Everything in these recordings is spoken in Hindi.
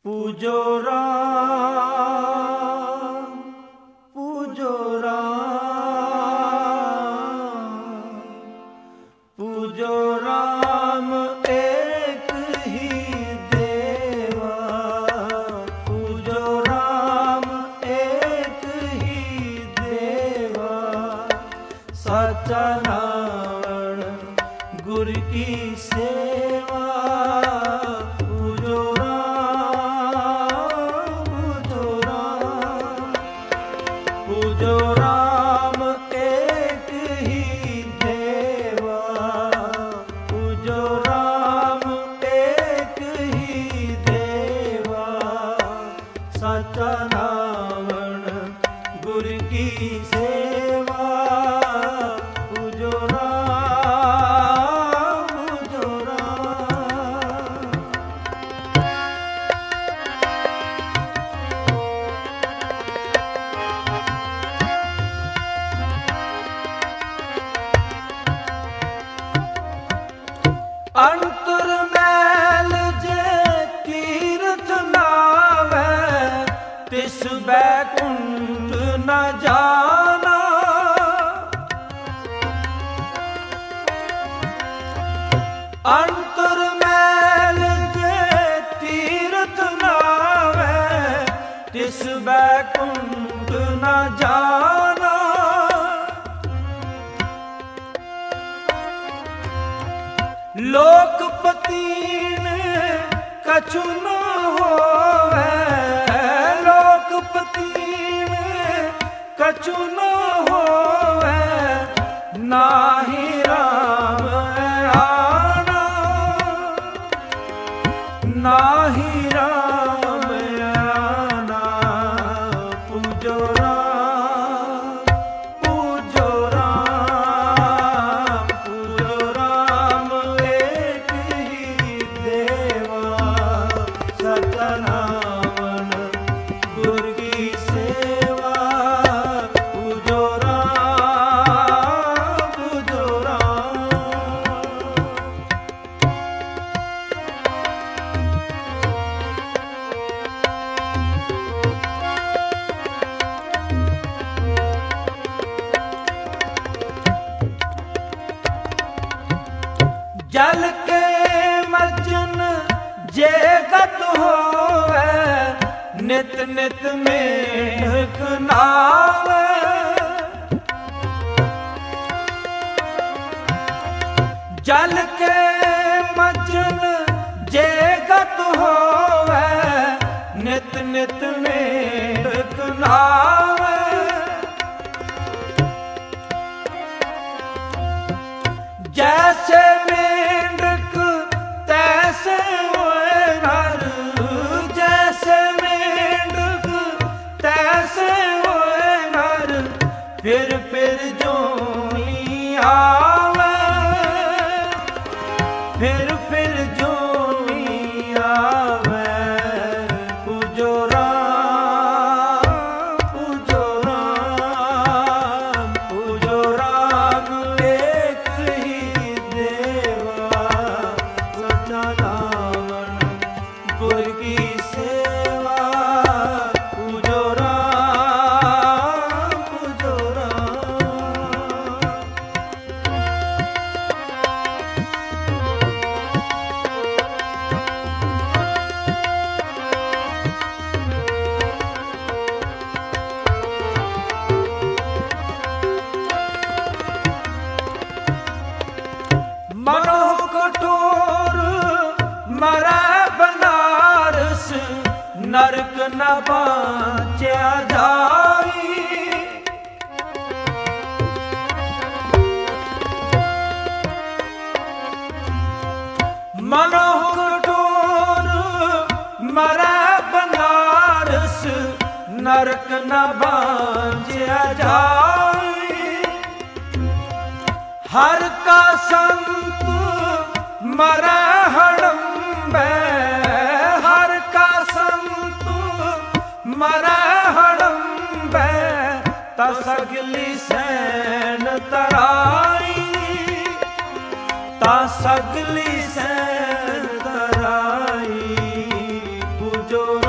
पूजो राम, पूजो राम, पूजो राम एक ही देवा। पूजो राम एक ही देवा। साचा नावण गुर की सेवा। पूजो राम एक ही देवा। पूजो राम एक ही देवा। साचा नावण गुर की सेवा। पूजो राम, पूजो राम। अंतर मैल जे तीर्थ नावै, तिस बैकुंठ न जाना। अंतर मैल जे तीर्थ नावै, तिस बैकुंठ न जाना। लोकपतीन कछु न होवै। लोकपतीन कछु न होवै। नाहि राम आना, नाहि राम आना। पूजो राम, पूजो राम, पूजो राम एक ही देवा। सचा नावण गुर की सेवा। पूजो राम, पूजो राम। जल के मर्जन जे गत होवै, नित नित मेघ नावै। जल के मर्जन जे गत होवै, नित नित मेघ नावै। जैसे मेंढक तैसे होए नर। जैसे मेंढक तैसे होए नर। फिर जोनी आवे। फिर जोनी आवे। पूजो राम, पूजो राम, पूजो राम एक ही देवा। सचा नावण गुर की सेवा। पूजो राम, पूजो राम। मनो कठोर मरै बनारस। नरक न बाँच्या जाई। मनो कठोर मरै बनारस। नरक न बाँच्या जाई। हर का संत मरै हड़म्बै। हर का संत मरै हड़म्बै। तसगली सैन तराई। ता सगली सैन तराई। पूजो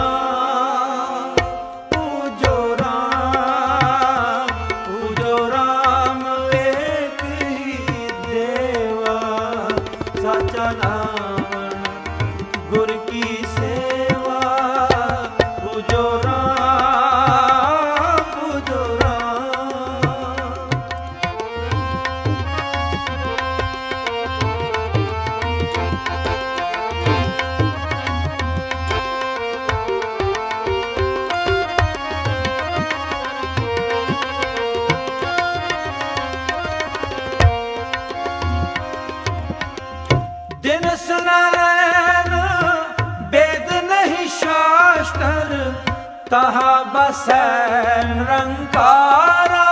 तहा बसै निरंकारा।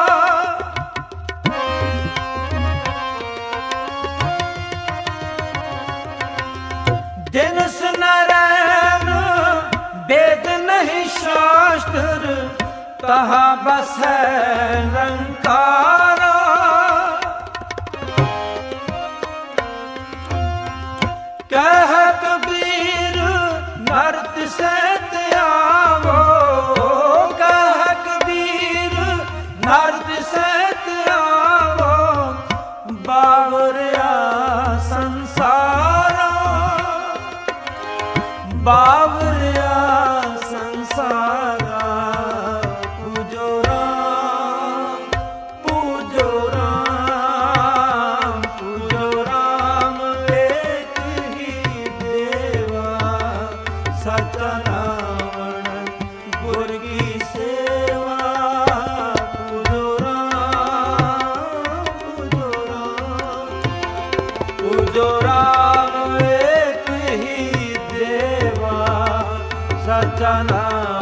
जिनस नरैन वेद नहीं शास्त्र, तहा बसै निरंकारा। कह कबीर नरत से त्यावो, कह कबीर नरत से त्यावो, बावरिया संसारा, बावरिया संसारा। पूजो राम, पूजो राम, पूजो राम, एक ही देवा सचा रावण गुर की सेवा। पूजो राम, पूजो राम, पूजो राम, एक ही देवा सचा नाम।